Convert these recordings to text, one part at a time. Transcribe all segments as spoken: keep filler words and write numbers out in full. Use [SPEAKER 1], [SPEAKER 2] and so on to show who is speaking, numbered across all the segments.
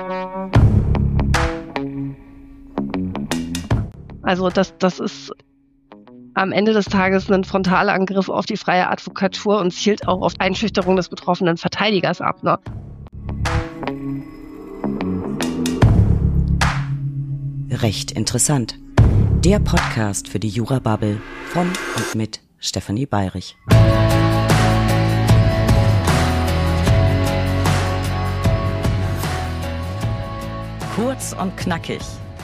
[SPEAKER 1] Also das, das ist am Ende des Tages ein Frontalangriff auf die freie Advokatur und zielt auch auf Einschüchterung des betroffenen Verteidigers ab. Ne?
[SPEAKER 2] Recht interessant. Der Podcast für die Jura-Bubble von und mit Stefanie Bayrich. Kurz und knackig.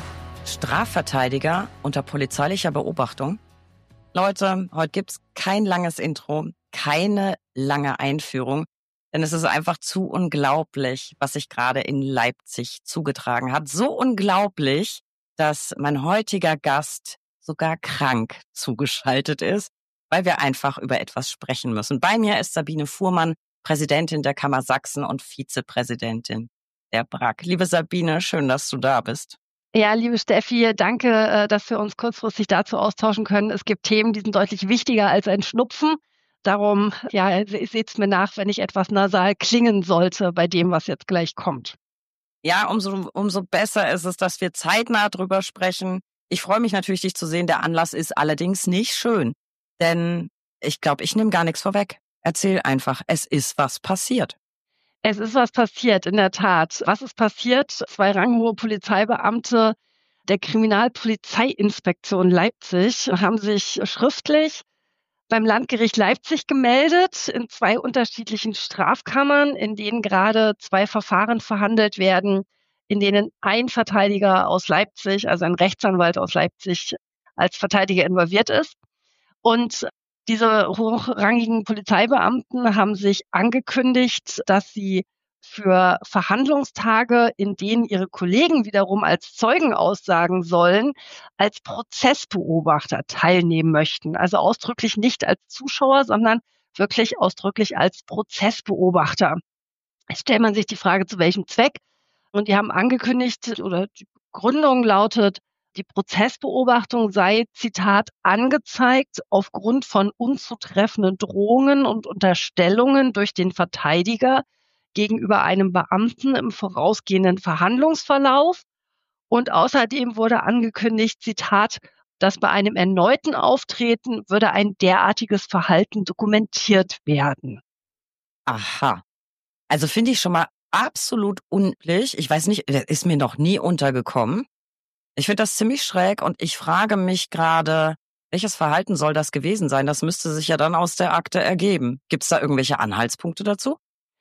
[SPEAKER 2] Strafverteidiger unter polizeilicher Beobachtung. Leute, heute gibt's kein langes Intro, keine lange Einführung, denn es ist einfach zu unglaublich, was sich gerade in Leipzig zugetragen hat. So unglaublich, dass mein heutiger Gast sogar krank zugeschaltet ist, weil wir einfach über etwas sprechen müssen. Bei mir ist Sabine Fuhrmann, Präsidentin der Kammer Sachsen und Vizepräsidentin der B R A K. Liebe Sabine, schön, dass du da bist.
[SPEAKER 1] Ja, liebe Steffi, danke, dass wir uns kurzfristig dazu austauschen können. Es gibt Themen, die sind deutlich wichtiger als ein Schnupfen. Darum, ja, seht's mir nach, wenn ich etwas nasal klingen sollte bei dem, was jetzt gleich kommt.
[SPEAKER 2] Ja, umso, umso besser ist es, dass wir zeitnah drüber sprechen. Ich freue mich natürlich, dich zu sehen. Der Anlass ist allerdings nicht schön, denn ich glaube, ich nehme gar nichts vorweg. Erzähl einfach, es ist was passiert.
[SPEAKER 1] Es ist was passiert, in der Tat. Was ist passiert? Zwei ranghohe Polizeibeamte der Kriminalpolizeiinspektion Leipzig haben sich schriftlich beim Landgericht Leipzig gemeldet in zwei unterschiedlichen Strafkammern, in denen gerade zwei Verfahren verhandelt werden, in denen ein Verteidiger aus Leipzig, also ein Rechtsanwalt aus Leipzig, als Verteidiger involviert ist. Und diese hochrangigen Polizeibeamten haben sich angekündigt, dass sie für Verhandlungstage, in denen ihre Kollegen wiederum als Zeugen aussagen sollen, als Prozessbeobachter teilnehmen möchten. Also ausdrücklich nicht als Zuschauer, sondern wirklich ausdrücklich als Prozessbeobachter. Jetzt stellt man sich die Frage, zu welchem Zweck? Und die haben angekündigt, oder die Begründung lautet, die Prozessbeobachtung sei, Zitat, angezeigt aufgrund von unzutreffenden Drohungen und Unterstellungen durch den Verteidiger gegenüber einem Beamten im vorausgehenden Verhandlungsverlauf. Und außerdem wurde angekündigt, Zitat, dass bei einem erneuten Auftreten würde ein derartiges Verhalten dokumentiert werden.
[SPEAKER 2] Aha. Also finde ich schon mal absolut unüblich. Ich weiß nicht, das ist mir noch nie untergekommen. Ich finde das ziemlich schräg und ich frage mich gerade, welches Verhalten soll das gewesen sein? Das müsste sich ja dann aus der Akte ergeben. Gibt es da irgendwelche Anhaltspunkte dazu?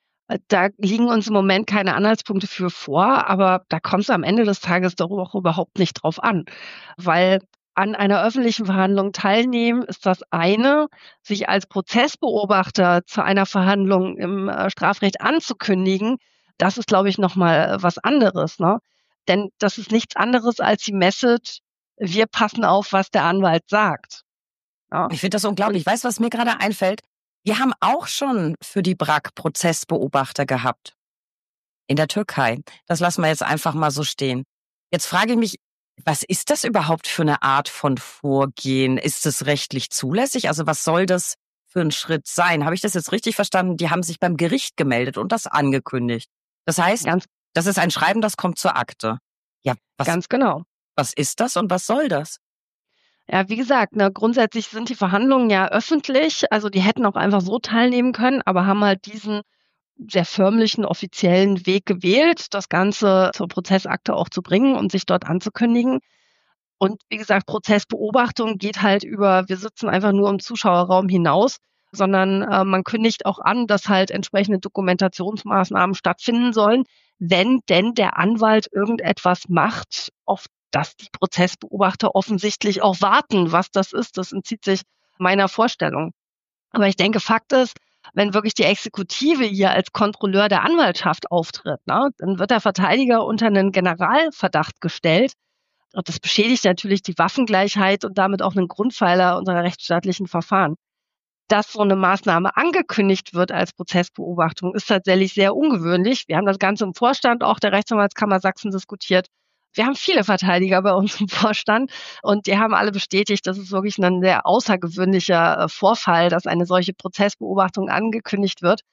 [SPEAKER 1] Da liegen uns im Moment keine Anhaltspunkte für vor, aber da kommt es am Ende des Tages doch auch überhaupt nicht drauf an. Weil an einer öffentlichen Verhandlung teilnehmen ist das eine, sich als Prozessbeobachter zu einer Verhandlung im Strafrecht anzukündigen, das ist, glaube ich, nochmal was anderes, ne? Denn das ist nichts anderes als die Message, wir passen auf, was der Anwalt sagt.
[SPEAKER 2] Ja. Ich finde das unglaublich. Weißt du, was mir gerade einfällt? Wir haben auch schon für die B R A K Prozessbeobachter gehabt. In der Türkei. Das lassen wir jetzt einfach mal so stehen. Jetzt frage ich mich, was ist das überhaupt für eine Art von Vorgehen? Ist es rechtlich zulässig? Also was soll das für ein Schritt sein? Habe ich das jetzt richtig verstanden? Die haben sich beim Gericht gemeldet und das angekündigt. Das heißt, Ganz das ist ein Schreiben, das kommt zur Akte. Ja, was,
[SPEAKER 1] Ganz genau.
[SPEAKER 2] Was ist das und was soll das?
[SPEAKER 1] Ja, wie gesagt, ne, grundsätzlich sind die Verhandlungen ja öffentlich. Also die hätten auch einfach so teilnehmen können, aber haben halt diesen sehr förmlichen, offiziellen Weg gewählt, das Ganze zur Prozessakte auch zu bringen und sich dort anzukündigen. Und wie gesagt, Prozessbeobachtung geht halt über, wir sitzen einfach nur im Zuschauerraum hinaus, sondern äh, man kündigt auch an, dass halt entsprechende Dokumentationsmaßnahmen stattfinden sollen, wenn denn der Anwalt irgendetwas macht, auf das die Prozessbeobachter offensichtlich auch warten. Was das ist, das entzieht sich meiner Vorstellung. Aber ich denke, Fakt ist, wenn wirklich die Exekutive hier als Kontrolleur der Anwaltschaft auftritt, ne, dann wird der Verteidiger unter einen Generalverdacht gestellt. Und das beschädigt natürlich die Waffengleichheit und damit auch einen Grundpfeiler unserer rechtsstaatlichen Verfahren. Dass so eine Maßnahme angekündigt wird als Prozessbeobachtung, ist tatsächlich sehr ungewöhnlich. Wir haben das Ganze im Vorstand auch der Rechtsanwaltskammer Sachsen diskutiert. Wir haben viele Verteidiger bei uns im Vorstand und die haben alle bestätigt, das ist wirklich ein sehr außergewöhnlicher Vorfall, dass eine solche Prozessbeobachtung angekündigt wird.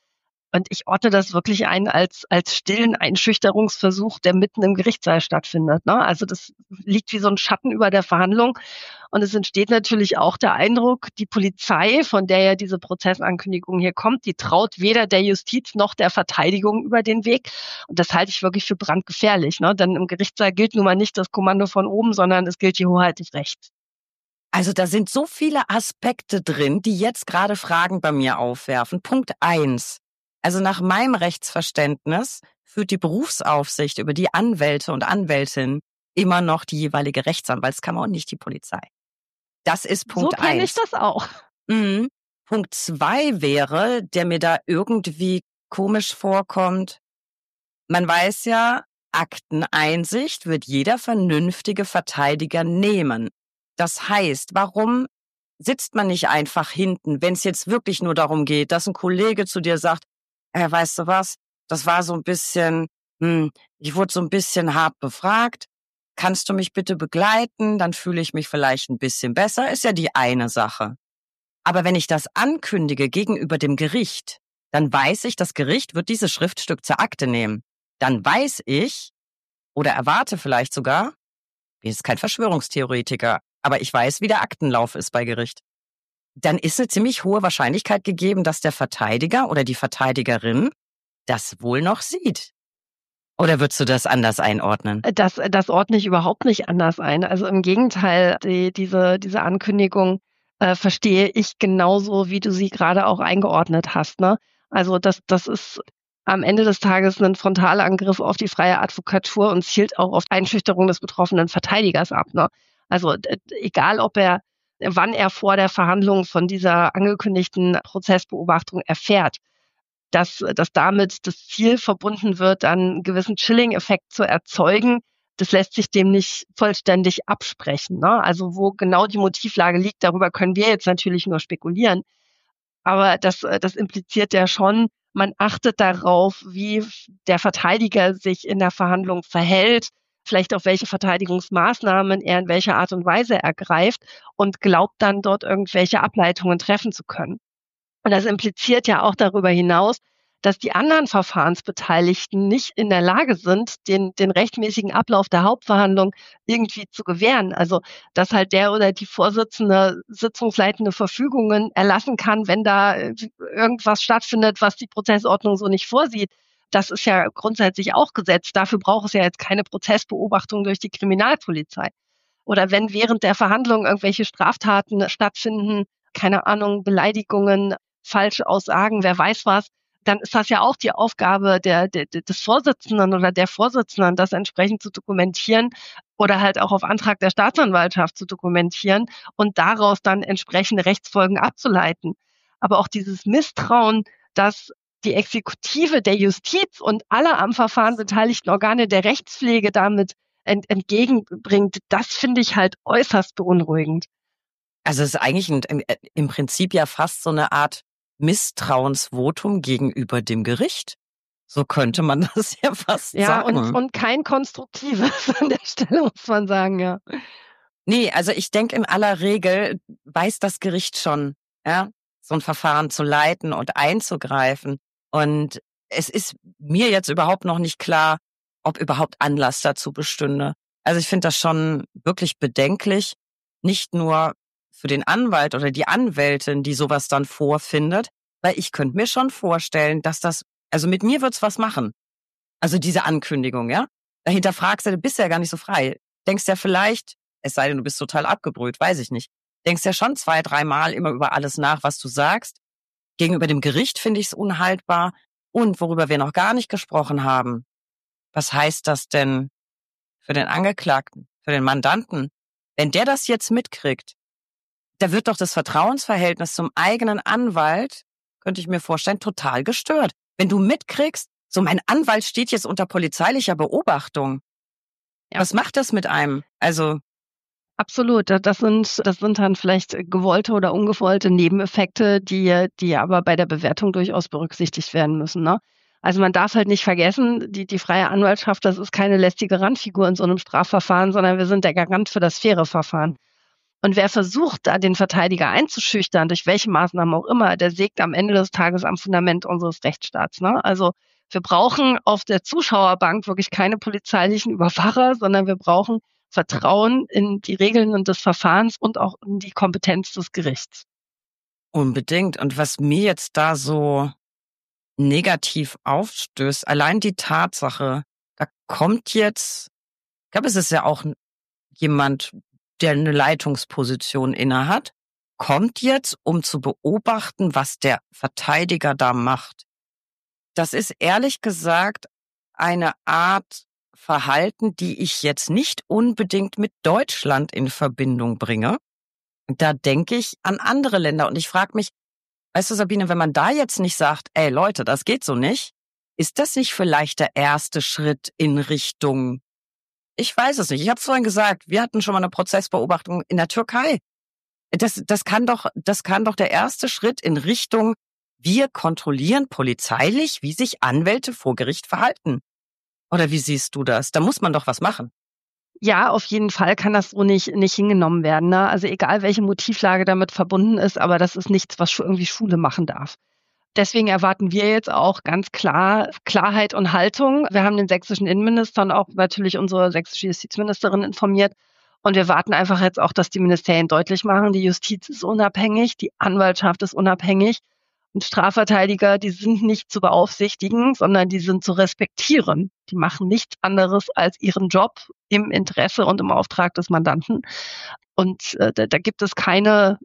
[SPEAKER 1] Und ich ordne das wirklich ein als, als stillen Einschüchterungsversuch, der mitten im Gerichtssaal stattfindet. Ne? Also das liegt wie so ein Schatten über der Verhandlung. Und es entsteht natürlich auch der Eindruck, die Polizei, von der ja diese Prozessankündigung hier kommt, die traut weder der Justiz noch der Verteidigung über den Weg. Und das halte ich wirklich für brandgefährlich. Ne? Denn im Gerichtssaal gilt nun mal nicht das Kommando von oben, sondern es gilt die Hoheit des Rechts.
[SPEAKER 2] Also da sind so viele Aspekte drin, die jetzt gerade Fragen bei mir aufwerfen. Punkt eins. Also nach meinem Rechtsverständnis führt die Berufsaufsicht über die Anwälte und Anwältinnen immer noch die jeweilige Rechtsanwaltskammer und nicht die Polizei. Das ist Punkt eins.
[SPEAKER 1] So kenne ich das auch.
[SPEAKER 2] Mhm. Punkt zwei wäre, der mir da irgendwie komisch vorkommt. Man weiß ja, Akteneinsicht wird jeder vernünftige Verteidiger nehmen. Das heißt, warum sitzt man nicht einfach hinten, wenn es jetzt wirklich nur darum geht, dass ein Kollege zu dir sagt, äh, weißt du was, das war so ein bisschen, hm, ich wurde so ein bisschen hart befragt, kannst du mich bitte begleiten, dann fühle ich mich vielleicht ein bisschen besser, ist ja die eine Sache. Aber wenn ich das ankündige gegenüber dem Gericht, dann weiß ich, das Gericht wird dieses Schriftstück zur Akte nehmen. Dann weiß ich oder erwarte vielleicht sogar, ich bin jetzt kein Verschwörungstheoretiker, aber ich weiß, wie der Aktenlauf ist bei Gericht. Dann ist eine ziemlich hohe Wahrscheinlichkeit gegeben, dass der Verteidiger oder die Verteidigerin das wohl noch sieht. Oder würdest du das anders einordnen?
[SPEAKER 1] Das, das ordne ich überhaupt nicht anders ein. Also im Gegenteil, die, diese, diese Ankündigung äh, verstehe ich genauso, wie du sie gerade auch eingeordnet hast. Ne? Also das, das ist am Ende des Tages ein Frontalangriff auf die freie Advokatur und zielt auch auf Einschüchterung des betroffenen Verteidigers ab. Ne? Also d- egal, ob er, wann er vor der Verhandlung von dieser angekündigten Prozessbeobachtung erfährt, dass, dass damit das Ziel verbunden wird, einen gewissen Chilling-Effekt zu erzeugen, das lässt sich dem nicht vollständig absprechen. Ne? Also wo genau die Motivlage liegt, darüber können wir jetzt natürlich nur spekulieren. Aber das, das impliziert ja schon, man achtet darauf, wie der Verteidiger sich in der Verhandlung verhält, vielleicht auch welche Verteidigungsmaßnahmen er in welcher Art und Weise ergreift und glaubt dann dort irgendwelche Ableitungen treffen zu können. Und das impliziert ja auch darüber hinaus, dass die anderen Verfahrensbeteiligten nicht in der Lage sind, den, den rechtmäßigen Ablauf der Hauptverhandlung irgendwie zu gewähren. Also, dass halt der oder die Vorsitzende sitzungsleitende Verfügungen erlassen kann, wenn da irgendwas stattfindet, was die Prozessordnung so nicht vorsieht. Das ist ja grundsätzlich auch Gesetz. Dafür braucht es ja jetzt keine Prozessbeobachtung durch die Kriminalpolizei. Oder wenn während der Verhandlung irgendwelche Straftaten stattfinden, keine Ahnung, Beleidigungen, falsche Aussagen, wer weiß was, dann ist das ja auch die Aufgabe der, der, des Vorsitzenden oder der Vorsitzenden, das entsprechend zu dokumentieren oder halt auch auf Antrag der Staatsanwaltschaft zu dokumentieren und daraus dann entsprechende Rechtsfolgen abzuleiten. Aber auch dieses Misstrauen, dass die Exekutive der Justiz und alle am Verfahren beteiligten Organe der Rechtspflege damit ent, entgegenbringt, das finde ich halt äußerst beunruhigend.
[SPEAKER 2] Also es ist eigentlich ein, im, im Prinzip ja fast so eine Art Misstrauensvotum gegenüber dem Gericht. So könnte man das ja fast
[SPEAKER 1] ja,
[SPEAKER 2] sagen.
[SPEAKER 1] Ja, und, und kein konstruktives an der Stelle, muss man sagen, ja.
[SPEAKER 2] Nee, also ich denke, in aller Regel weiß das Gericht schon, ja, so ein Verfahren zu leiten und einzugreifen. Und es ist mir jetzt überhaupt noch nicht klar, ob überhaupt Anlass dazu bestünde. Also ich finde das schon wirklich bedenklich, nicht nur für den Anwalt oder die Anwältin, die sowas dann vorfindet, weil ich könnte mir schon vorstellen, dass das, also mit mir wird's was machen. Also diese Ankündigung, ja. Dahinter fragst du, du bist ja gar nicht so frei. Denkst ja vielleicht, es sei denn, du bist total abgebrüht, weiß ich nicht. Denkst ja schon zwei, dreimal immer über alles nach, was du sagst. Gegenüber dem Gericht finde ich es unhaltbar. Und worüber wir noch gar nicht gesprochen haben, was heißt das denn für den Angeklagten, für den Mandanten? Wenn der das jetzt mitkriegt, da wird doch das Vertrauensverhältnis zum eigenen Anwalt, könnte ich mir vorstellen, total gestört. Wenn du mitkriegst, so mein Anwalt steht jetzt unter polizeilicher Beobachtung. Ja. Was macht das mit einem? Also
[SPEAKER 1] absolut, das sind das sind dann vielleicht gewollte oder ungewollte Nebeneffekte, die die aber bei der Bewertung durchaus berücksichtigt werden müssen, ne? Also man darf halt nicht vergessen, die die freie Anwaltschaft, das ist keine lästige Randfigur in so einem Strafverfahren, sondern wir sind der Garant für das faire Verfahren. Und wer versucht, da den Verteidiger einzuschüchtern, durch welche Maßnahmen auch immer, der sägt am Ende des Tages am Fundament unseres Rechtsstaats. Ne? Also wir brauchen auf der Zuschauerbank wirklich keine polizeilichen Überwacher, sondern wir brauchen Vertrauen in die Regeln und des Verfahrens und auch in die Kompetenz des Gerichts.
[SPEAKER 2] Unbedingt. Und was mir jetzt da so negativ aufstößt, allein die Tatsache, da kommt jetzt, ich glaube, es ist ja auch jemand, der eine Leitungsposition innehat, kommt jetzt, um zu beobachten, was der Verteidiger da macht. Das ist ehrlich gesagt eine Art Verhalten, die ich jetzt nicht unbedingt mit Deutschland in Verbindung bringe. Da denke ich an andere Länder und ich frage mich, weißt du, Sabine, wenn man da jetzt nicht sagt, ey Leute, das geht so nicht, ist das nicht vielleicht der erste Schritt in Richtung, ich weiß es nicht, ich habe es vorhin gesagt, wir hatten schon mal eine Prozessbeobachtung in der Türkei. Das, das kann doch, das kann doch der erste Schritt in Richtung, wir kontrollieren polizeilich, wie sich Anwälte vor Gericht verhalten. Oder wie siehst du das? Da muss man doch was machen.
[SPEAKER 1] Ja, auf jeden Fall kann das so nicht, nicht hingenommen werden. Ne? Also egal, welche Motivlage damit verbunden ist, aber das ist nichts, was irgendwie Schule machen darf. Deswegen erwarten wir jetzt auch ganz klar Klarheit und Haltung. Wir haben den sächsischen Innenminister und auch natürlich unsere sächsische Justizministerin informiert. Und wir warten einfach jetzt auch, dass die Ministerien deutlich machen, die Justiz ist unabhängig, die Anwaltschaft ist unabhängig. Und Strafverteidiger, die sind nicht zu beaufsichtigen, sondern die sind zu respektieren. Die machen nichts anderes als ihren Job im Interesse und im Auftrag des Mandanten. Und äh, da, da gibt es keine,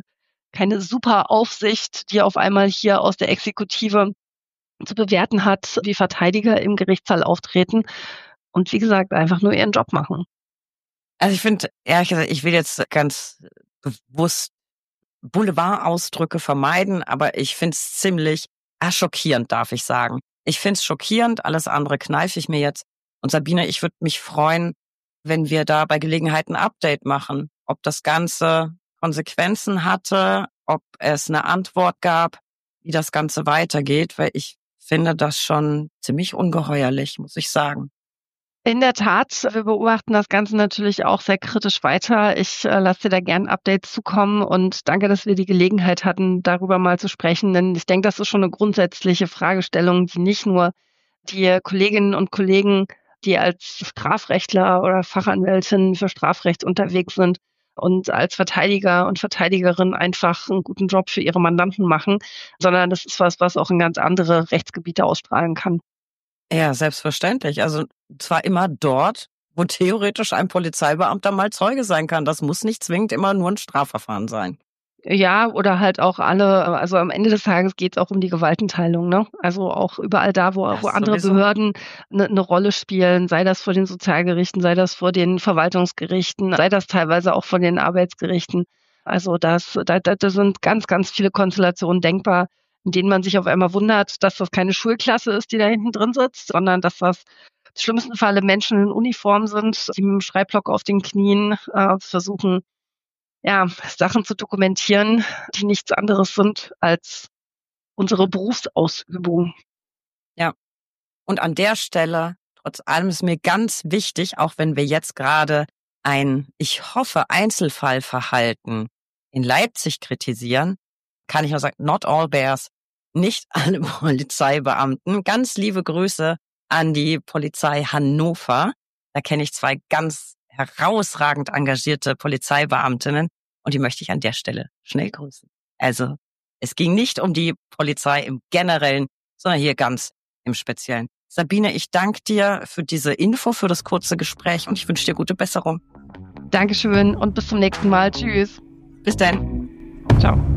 [SPEAKER 1] keine super Aufsicht, die auf einmal hier aus der Exekutive zu bewerten hat, wie Verteidiger im Gerichtssaal auftreten und wie gesagt einfach nur ihren Job machen.
[SPEAKER 2] Also ich finde, ehrlich gesagt, ich will jetzt ganz bewusst Boulevard-Ausdrücke vermeiden, aber ich finde es ziemlich ah, schockierend, darf ich sagen. Ich finde es schockierend, alles andere kneife ich mir jetzt. Und Sabine, ich würde mich freuen, wenn wir da bei Gelegenheit ein Update machen, ob das Ganze Konsequenzen hatte, ob es eine Antwort gab, wie das Ganze weitergeht, weil ich finde das schon ziemlich ungeheuerlich, muss ich sagen.
[SPEAKER 1] In der Tat, wir beobachten das Ganze natürlich auch sehr kritisch weiter. Ich äh, lasse dir da gerne Updates zukommen und danke, dass wir die Gelegenheit hatten, darüber mal zu sprechen. Denn ich denke, das ist schon eine grundsätzliche Fragestellung, die nicht nur die Kolleginnen und Kollegen, die als Strafrechtler oder Fachanwältin für Strafrecht unterwegs sind und als Verteidiger und Verteidigerin einfach einen guten Job für ihre Mandanten machen, sondern das ist was, was auch in ganz andere Rechtsgebiete ausstrahlen kann.
[SPEAKER 2] Ja, selbstverständlich. Also zwar immer dort, wo theoretisch ein Polizeibeamter mal Zeuge sein kann. Das muss nicht zwingend immer nur ein Strafverfahren sein.
[SPEAKER 1] Ja, oder halt auch alle, also am Ende des Tages geht es auch um die Gewaltenteilung, ne? Also auch überall da, wo, wo andere
[SPEAKER 2] sowieso.
[SPEAKER 1] Behörden eine ne Rolle spielen, sei das vor den Sozialgerichten, sei das vor den Verwaltungsgerichten, sei das teilweise auch vor den Arbeitsgerichten. Also das, da, da, da sind ganz, ganz viele Konstellationen denkbar, in denen man sich auf einmal wundert, dass das keine Schulklasse ist, die da hinten drin sitzt, sondern dass das im schlimmsten Falle Menschen in Uniform sind, die mit dem Schreibblock auf den Knien äh, versuchen, ja, Sachen zu dokumentieren, die nichts anderes sind als unsere Berufsausübung.
[SPEAKER 2] Ja. Und an der Stelle, trotz allem ist mir ganz wichtig, auch wenn wir jetzt gerade ein, ich hoffe, Einzelfallverhalten in Leipzig kritisieren, kann ich nur sagen, not all bears, nicht alle Polizeibeamten. Ganz liebe Grüße an die Polizei Hannover. Da kenne ich zwei ganz herausragend engagierte Polizeibeamtinnen und die möchte ich an der Stelle schnell grüßen. Also es ging nicht um die Polizei im Generellen, sondern hier ganz im Speziellen. Sabine, ich danke dir für diese Info, für das kurze Gespräch und ich wünsche dir gute Besserung.
[SPEAKER 1] Dankeschön und bis zum nächsten Mal. Tschüss.
[SPEAKER 2] Bis dann.
[SPEAKER 1] Ciao.